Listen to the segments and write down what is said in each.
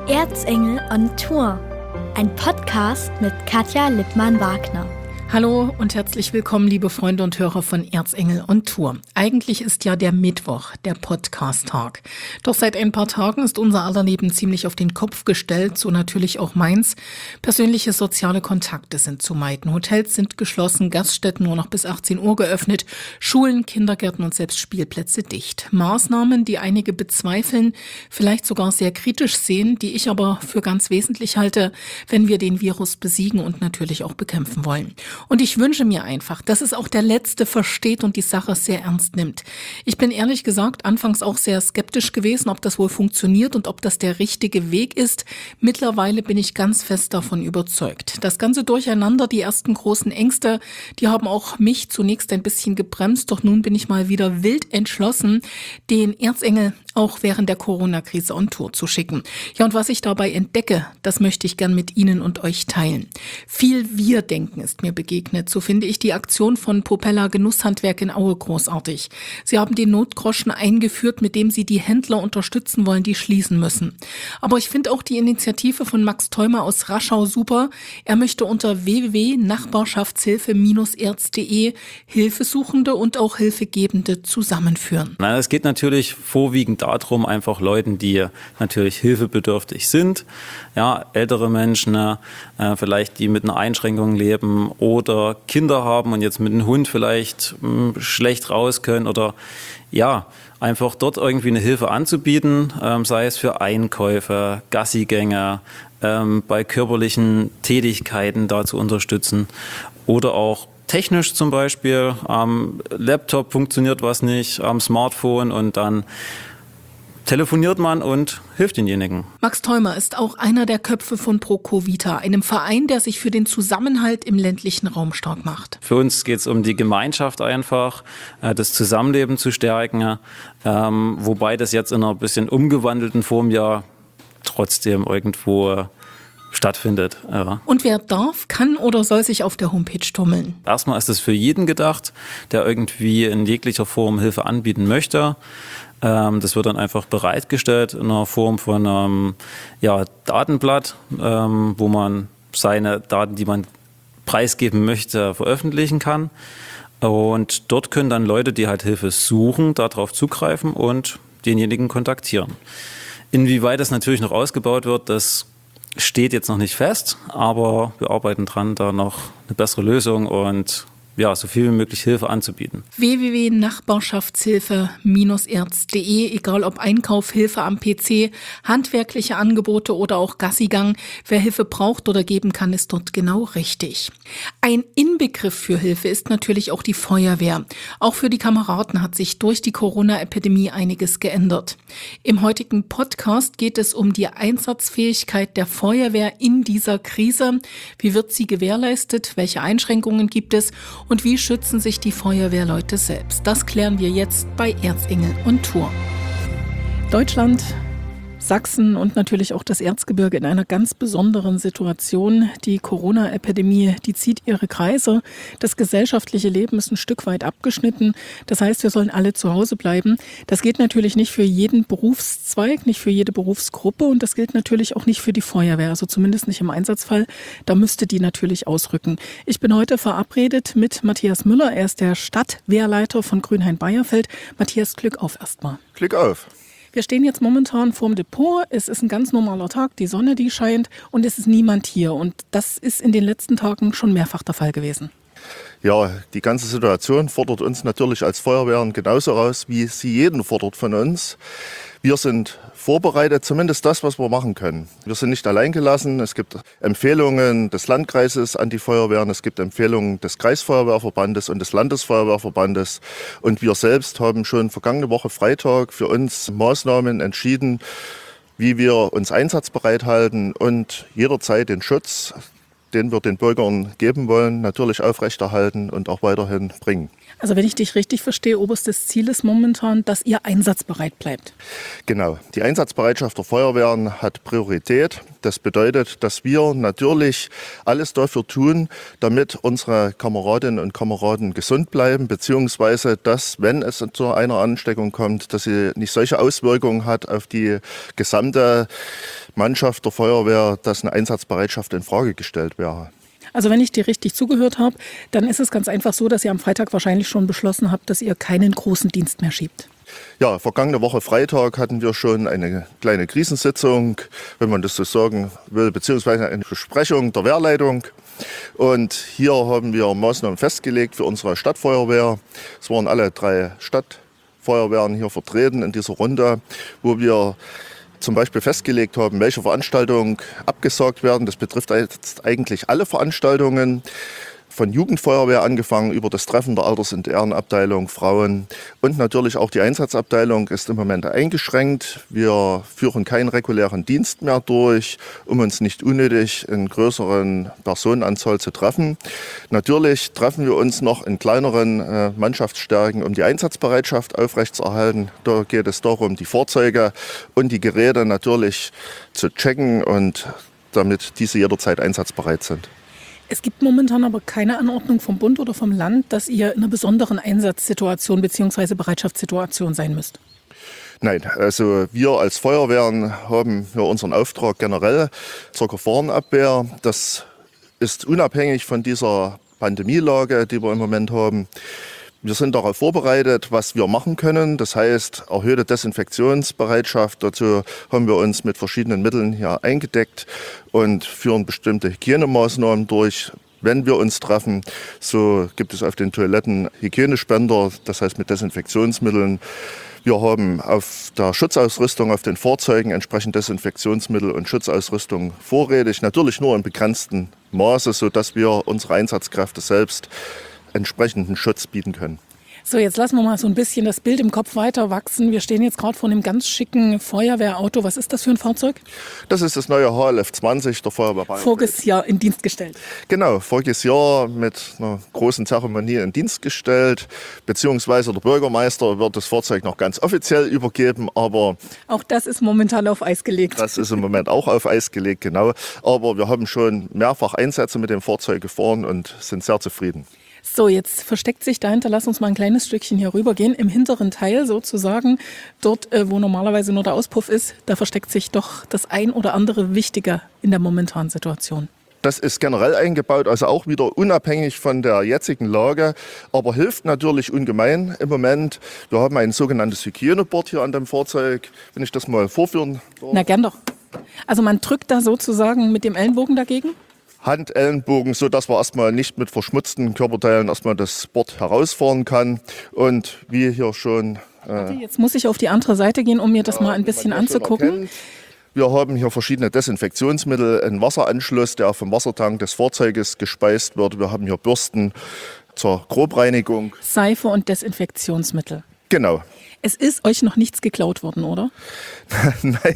Erzengel on Tour, ein Podcast mit Katja Lippmann-Wagner. Hallo und herzlich willkommen, liebe Freunde und Hörer von Erzengel on Tour. Eigentlich ist ja der Mittwoch der Podcast-Tag. Doch seit ein paar Tagen ist unser aller Leben ziemlich auf den Kopf gestellt, so natürlich auch meins. Persönliche soziale Kontakte sind zu meiden. Hotels sind geschlossen, Gaststätten nur noch bis 18 Uhr geöffnet, Schulen, Kindergärten und selbst Spielplätze dicht. Maßnahmen, die einige bezweifeln, vielleicht sogar sehr kritisch sehen, die ich aber für ganz wesentlich halte, wenn wir den Virus besiegen und natürlich auch bekämpfen wollen. Und ich wünsche mir einfach, dass es auch der Letzte versteht und die Sache sehr ernst nimmt. Ich bin ehrlich gesagt anfangs auch sehr skeptisch gewesen, ob das wohl funktioniert und ob das der richtige Weg ist. Mittlerweile bin ich ganz fest davon überzeugt. Das ganze Durcheinander, die ersten großen Ängste, die haben auch mich zunächst ein bisschen gebremst. Doch nun bin ich mal wieder wild entschlossen, den Erzengel auch während der Corona-Krise on Tour zu schicken. Ja, und was ich dabei entdecke, das möchte ich gern mit Ihnen und euch teilen. Viel Wir-Denken ist mir begegnet. So finde ich die Aktion von Propeller Genusshandwerk in Aue großartig. Sie haben den Notgroschen eingeführt, mit dem sie die Händler unterstützen wollen, die schließen müssen. Aber ich finde auch die Initiative von Max Theumer aus Raschau super. Er möchte unter www.nachbarschaftshilfe-erz.de Hilfesuchende und auch Hilfegebende zusammenführen. Es geht natürlich vorwiegend darum, einfach Leuten, die natürlich hilfebedürftig sind, ja, ältere Menschen, vielleicht die mit einer Einschränkung leben oder Kinder haben und jetzt mit einem Hund vielleicht schlecht raus können oder ja, einfach dort irgendwie eine Hilfe anzubieten, sei es für Einkäufe, Gassigänge, bei körperlichen Tätigkeiten da zu unterstützen oder auch technisch zum Beispiel, am Laptop funktioniert was nicht, am Smartphone und dann telefoniert man und hilft denjenigen. Max Theumer ist auch einer der Köpfe von ProCovita, einem Verein, der sich für den Zusammenhalt im ländlichen Raum stark macht. Für uns geht es um die Gemeinschaft einfach, das Zusammenleben zu stärken, wobei das jetzt in einer bisschen umgewandelten Form ja trotzdem irgendwo stattfindet. Ja. Und wer darf, kann oder soll sich auf der Homepage tummeln? Erstmal ist es für jeden gedacht, der irgendwie in jeglicher Form Hilfe anbieten möchte. Das wird dann einfach bereitgestellt in einer Form von einem Datenblatt, wo man seine Daten, die man preisgeben möchte, veröffentlichen kann. Und dort können dann Leute, die halt Hilfe suchen, darauf zugreifen und denjenigen kontaktieren. Inwieweit das natürlich noch ausgebaut wird, das steht jetzt noch nicht fest, aber wir arbeiten dran, da noch eine bessere Lösung und so viel wie möglich Hilfe anzubieten. www.nachbarschaftshilfe-erz.de, egal ob Einkauf, Hilfe am PC, handwerkliche Angebote oder auch Gassigang. Wer Hilfe braucht oder geben kann, ist dort genau richtig. Ein Inbegriff für Hilfe ist natürlich auch die Feuerwehr. Auch für die Kameraden hat sich durch die Corona-Epidemie einiges geändert. Im heutigen Podcast geht es um die Einsatzfähigkeit der Feuerwehr in dieser Krise. Wie wird sie gewährleistet? Welche Einschränkungen gibt es? Und wie schützen sich die Feuerwehrleute selbst? Das klären wir jetzt bei Erzengel on Tour. Deutschland, Sachsen und natürlich auch das Erzgebirge in einer ganz besonderen Situation. Die Corona-Epidemie, die zieht ihre Kreise. Das gesellschaftliche Leben ist ein Stück weit abgeschnitten. Das heißt, wir sollen alle zu Hause bleiben. Das gilt natürlich nicht für jeden Berufszweig, nicht für jede Berufsgruppe und das gilt natürlich auch nicht für die Feuerwehr, also zumindest nicht im Einsatzfall. Da müsste die natürlich ausrücken. Ich bin heute verabredet mit Matthias Müller. Er ist der Stadtwehrleiter von Grünhain-Beierfeld. Matthias, Glück auf erstmal. Glück auf. Wir stehen jetzt momentan vorm Depot. Es ist ein ganz normaler Tag, die Sonne, die scheint und es ist niemand hier. Und das ist in den letzten Tagen schon mehrfach der Fall gewesen. Ja, die ganze Situation fordert uns natürlich als Feuerwehren genauso heraus, wie sie jeden fordert von uns. Wir sind vorbereitet, zumindest das, was wir machen können. Wir sind nicht allein gelassen. Es gibt Empfehlungen des Landkreises an die Feuerwehren. Es gibt Empfehlungen des Kreisfeuerwehrverbandes und des Landesfeuerwehrverbandes. Und wir selbst haben schon vergangene Woche Freitag für uns Maßnahmen entschieden, wie wir uns einsatzbereit halten und jederzeit den Schutz, den wir den Bürgern geben wollen, natürlich aufrechterhalten und auch weiterhin bringen. Also wenn ich dich richtig verstehe, oberstes Ziel ist momentan, dass ihr einsatzbereit bleibt. Genau. Die Einsatzbereitschaft der Feuerwehren hat Priorität. Das bedeutet, dass wir natürlich alles dafür tun, damit unsere Kameradinnen und Kameraden gesund bleiben, beziehungsweise dass, wenn es zu einer Ansteckung kommt, dass sie nicht solche Auswirkungen hat auf die gesamte Mannschaft der Feuerwehr, dass eine Einsatzbereitschaft in Frage gestellt wäre. Also wenn ich dir richtig zugehört habe, dann ist es ganz einfach so, dass ihr am Freitag wahrscheinlich schon beschlossen habt, dass ihr keinen großen Dienst mehr schiebt. Ja, vergangene Woche Freitag hatten wir schon eine kleine Krisensitzung, wenn man das so sagen will, beziehungsweise eine Besprechung der Wehrleitung. Und hier haben wir Maßnahmen festgelegt für unsere Stadtfeuerwehr. Es waren alle 3 Stadtfeuerwehren hier vertreten in dieser Runde, wo wir zum Beispiel festgelegt haben, welche Veranstaltungen abgesagt werden. Das betrifft jetzt eigentlich alle Veranstaltungen. Von Jugendfeuerwehr angefangen über das Treffen der Alters- und Ehrenabteilung, Frauen und natürlich auch die Einsatzabteilung ist im Moment eingeschränkt. Wir führen keinen regulären Dienst mehr durch, um uns nicht unnötig in größeren Personenanzahl zu treffen. Natürlich treffen wir uns noch in kleineren Mannschaftsstärken, um die Einsatzbereitschaft aufrechtzuerhalten. Da geht es darum, die Fahrzeuge und die Geräte natürlich zu checken und damit diese jederzeit einsatzbereit sind. Es gibt momentan aber keine Anordnung vom Bund oder vom Land, dass ihr in einer besonderen Einsatzsituation bzw. Bereitschaftssituation sein müsst. Nein, also wir als Feuerwehren haben ja unseren Auftrag generell zur Gefahrenabwehr. Das ist unabhängig von dieser Pandemielage, die wir im Moment haben. Wir sind darauf vorbereitet, was wir machen können. Das heißt, erhöhte Desinfektionsbereitschaft. Dazu haben wir uns mit verschiedenen Mitteln hier eingedeckt und führen bestimmte Hygienemaßnahmen durch. Wenn wir uns treffen, so gibt es auf den Toiletten Hygienespender, das heißt mit Desinfektionsmitteln. Wir haben auf der Schutzausrüstung auf den Fahrzeugen entsprechend Desinfektionsmittel und Schutzausrüstung vorrätig. Natürlich nur in begrenztem Maße, sodass wir unsere Einsatzkräfte selbst entsprechenden Schutz bieten können. So, jetzt lassen wir mal so ein bisschen das Bild im Kopf weiter wachsen. Wir stehen jetzt gerade vor einem ganz schicken Feuerwehrauto. Was ist das für ein Fahrzeug? Das ist das neue HLF 20 der Feuerwehr Bayern. Voriges Jahr in Dienst gestellt. Genau, voriges Jahr mit einer großen Zeremonie in Dienst gestellt. Beziehungsweise der Bürgermeister wird das Fahrzeug noch ganz offiziell übergeben, aber auch das ist momentan auf Eis gelegt. Das ist im Moment auch auf Eis gelegt, genau. Aber wir haben schon mehrfach Einsätze mit dem Fahrzeug gefahren und sind sehr zufrieden. So, jetzt versteckt sich dahinter, lass uns mal ein kleines Stückchen hier rübergehen, im hinteren Teil sozusagen, dort wo normalerweise nur der Auspuff ist, da versteckt sich doch das ein oder andere Wichtige in der momentanen Situation. Das ist generell eingebaut, also auch wieder unabhängig von der jetzigen Lage, aber hilft natürlich ungemein im Moment. Wir haben ein sogenanntes Hygieneboard hier an dem Fahrzeug, wenn ich das mal vorführen darf. Na, gern doch. Also man drückt da sozusagen mit dem Ellenbogen dagegen? Hand, Ellenbogen, so dass man erstmal nicht mit verschmutzten Körperteilen erstmal das Board herausfahren kann. Und wie hier schon... Jetzt muss ich auf die andere Seite gehen, um mir das mal ein bisschen anzugucken. Wir haben hier verschiedene Desinfektionsmittel, einen Wasseranschluss, der vom Wassertank des Fahrzeuges gespeist wird. Wir haben hier Bürsten zur Grobreinigung. Seife und Desinfektionsmittel. Genau. Es ist euch noch nichts geklaut worden, oder? Nein,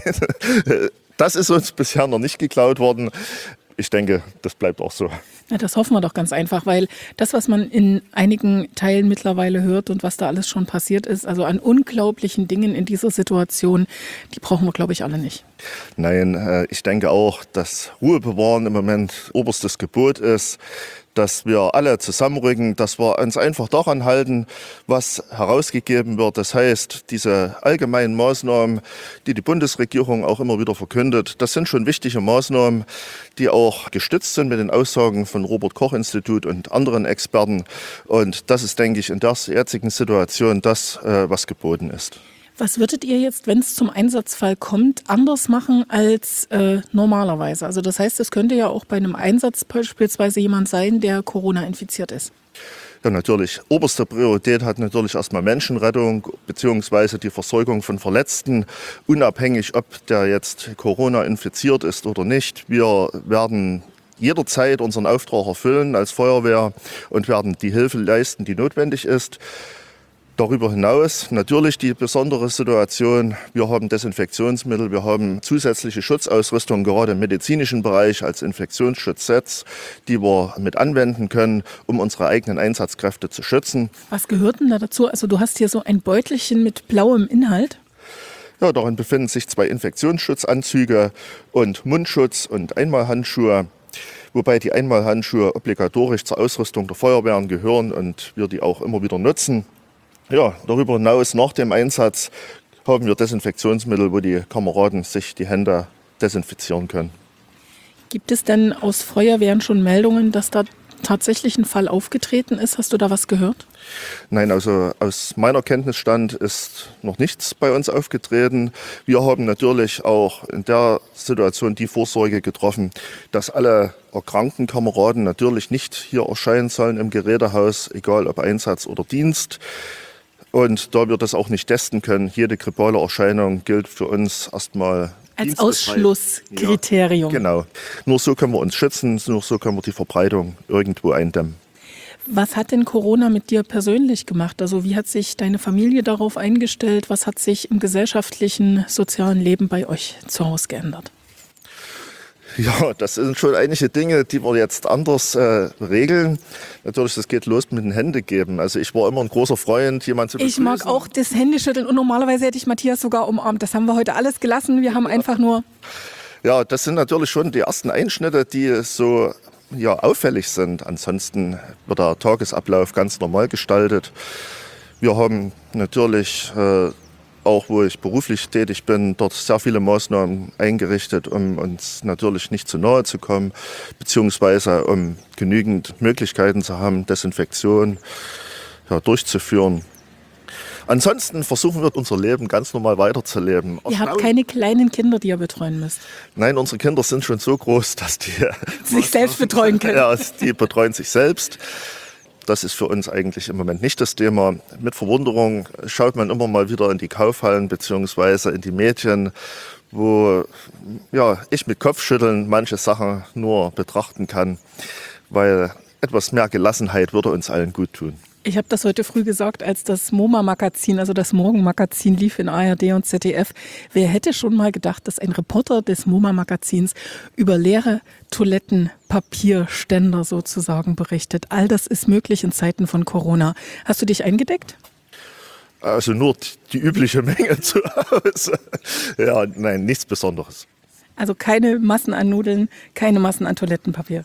das ist uns bisher noch nicht geklaut worden. Ich denke, das bleibt auch so. Ja, das hoffen wir doch ganz einfach, weil das, was man in einigen Teilen mittlerweile hört und was da alles schon passiert ist, also an unglaublichen Dingen in dieser Situation, die brauchen wir, glaube ich, alle nicht. Nein, ich denke auch, dass Ruhe bewahren im Moment oberstes Gebot ist, dass wir alle zusammenrücken, dass wir uns einfach daran halten, was herausgegeben wird. Das heißt, diese allgemeinen Maßnahmen, die die Bundesregierung auch immer wieder verkündet, das sind schon wichtige Maßnahmen, die auch gestützt sind mit den Aussagen von Robert-Koch-Institut und anderen Experten. Und das ist, denke ich, in der jetzigen Situation das, was geboten ist. Was würdet ihr jetzt, wenn es zum Einsatzfall kommt, anders machen als normalerweise? Also das heißt, es könnte ja auch bei einem Einsatz beispielsweise jemand sein, der Corona infiziert ist. Ja, natürlich. Oberste Priorität hat natürlich erstmal Menschenrettung bzw. die Versorgung von Verletzten, unabhängig, ob der jetzt Corona infiziert ist oder nicht. Wir werden jederzeit unseren Auftrag erfüllen als Feuerwehr und werden die Hilfe leisten, die notwendig ist. Darüber hinaus natürlich die besondere Situation, wir haben Desinfektionsmittel, wir haben zusätzliche Schutzausrüstung, gerade im medizinischen Bereich als Infektionsschutzsets, die wir mit anwenden können, um unsere eigenen Einsatzkräfte zu schützen. Was gehört denn da dazu? Also du hast hier so ein Beutelchen mit blauem Inhalt. Ja, darin befinden sich 2 Infektionsschutzanzüge und Mundschutz und Einmalhandschuhe. Wobei die Einmalhandschuhe obligatorisch zur Ausrüstung der Feuerwehren gehören und wir die auch immer wieder nutzen. Ja, darüber hinaus nach dem Einsatz haben wir Desinfektionsmittel, wo die Kameraden sich die Hände desinfizieren können. Gibt es denn aus Feuerwehren schon Meldungen, dass da tatsächlich ein Fall aufgetreten ist? Hast du da was gehört? Nein, also aus meiner Kenntnisstand ist noch nichts bei uns aufgetreten. Wir haben natürlich auch in der Situation die Vorsorge getroffen, dass alle erkrankten Kameraden natürlich nicht hier erscheinen sollen im Gerätehaus, egal ob Einsatz oder Dienst. Und da wir das auch nicht testen können, jede grippale Erscheinung gilt für uns erstmal als Ausschlusskriterium. Ja, genau. Nur so können wir uns schützen, nur so können wir die Verbreitung irgendwo eindämmen. Was hat denn Corona mit dir persönlich gemacht? Also wie hat sich deine Familie darauf eingestellt? Was hat sich im gesellschaftlichen, sozialen Leben bei euch zu Hause geändert? Ja, das sind schon einige Dinge, die wir jetzt anders regeln. Natürlich, das geht los mit den Händegeben. Also ich war immer ein großer Freund, jemanden zu begrüßen. Ich mag auch das Händeschütteln und normalerweise hätte ich Matthias sogar umarmt. Das haben wir heute alles gelassen. Wir haben einfach nur... Ja, das sind natürlich schon die ersten Einschnitte, die so auffällig sind. Ansonsten wird der Tagesablauf ganz normal gestaltet. Wir haben natürlich... auch wo ich beruflich tätig bin, dort sehr viele Maßnahmen eingerichtet, um uns natürlich nicht zu nahe zu kommen, beziehungsweise um genügend Möglichkeiten zu haben, Desinfektion durchzuführen. Ansonsten versuchen wir unser Leben ganz normal weiterzuleben. Ihr habt keine kleinen Kinder, die ihr betreuen müsst? Nein, unsere Kinder sind schon so groß, dass die sich selbst betreuen können. Ja, die betreuen sich selbst. Das ist für uns eigentlich im Moment nicht das Thema. Mit Verwunderung schaut man immer mal wieder in die Kaufhallen bzw. in die Medien, wo ich mit Kopfschütteln manche Sachen nur betrachten kann, weil etwas mehr Gelassenheit würde uns allen gut tun. Ich habe das heute früh gesagt, als das MoMA-Magazin, also das Morgenmagazin, lief in ARD und ZDF. Wer hätte schon mal gedacht, dass ein Reporter des MoMA-Magazins über leere Toilettenpapierständer sozusagen berichtet? All das ist möglich in Zeiten von Corona. Hast du dich eingedeckt? Also nur die übliche Menge zu Hause. Ja, nein, nichts Besonderes. Also keine Massen an Nudeln, keine Massen an Toilettenpapier?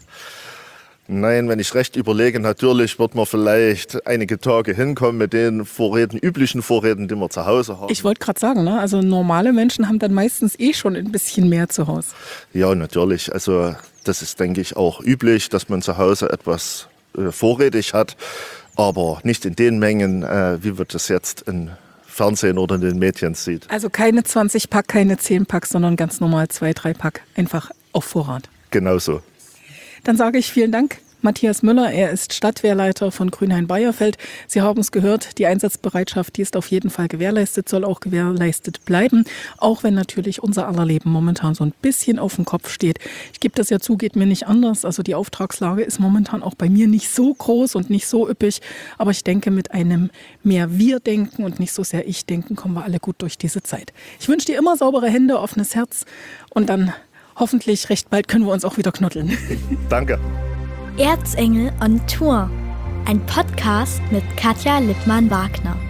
Nein, wenn ich recht überlege, natürlich wird man vielleicht einige Tage hinkommen mit den üblichen Vorräten, die wir zu Hause haben. Ich wollte gerade sagen, ne? Also normale Menschen haben dann meistens schon ein bisschen mehr zu Hause. Ja, natürlich. Also das ist, denke ich, auch üblich, dass man zu Hause etwas vorrätig hat, aber nicht in den Mengen, wie man das jetzt im Fernsehen oder in den Medien sieht. Also keine 20-Pack, keine 10-Pack, sondern ganz normal 2-3 Pack, einfach auf Vorrat. Genau so. Dann sage ich vielen Dank, Matthias Müller. Er ist Stadtwehrleiter von Grünhain-Bayerfeld. Sie haben es gehört, die Einsatzbereitschaft, die ist auf jeden Fall gewährleistet, soll auch gewährleistet bleiben. Auch wenn natürlich unser aller Leben momentan so ein bisschen auf dem Kopf steht. Ich gebe das ja zu, geht mir nicht anders. Also die Auftragslage ist momentan auch bei mir nicht so groß und nicht so üppig. Aber ich denke, mit einem mehr Wir-Denken und nicht so sehr Ich-Denken kommen wir alle gut durch diese Zeit. Ich wünsche dir immer saubere Hände, offenes Herz und dann hoffentlich recht bald können wir uns auch wieder knuddeln. Danke. Erzengel on Tour. Ein Podcast mit Katja Lippmann-Wagner.